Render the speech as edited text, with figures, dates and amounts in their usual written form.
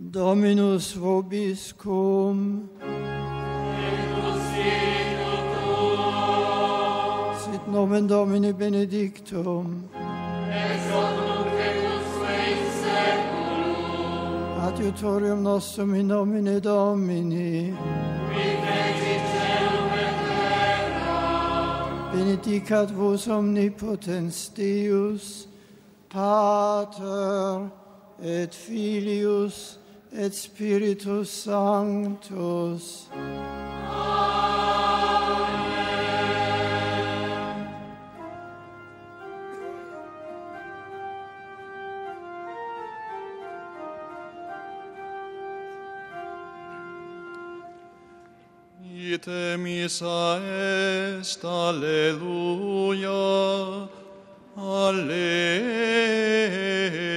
Dominus vobiscum. Sit nomen Domini benedictum. Ex hoc nunc et usque in saeculum. Adiutorium nostrum in nomine Domini. Qui fecit caelum et terra. Benedicat vos omnipotens Deus, Pater et Filius et Spiritus Sanctus. Ite missa est, alleluia, alleluia.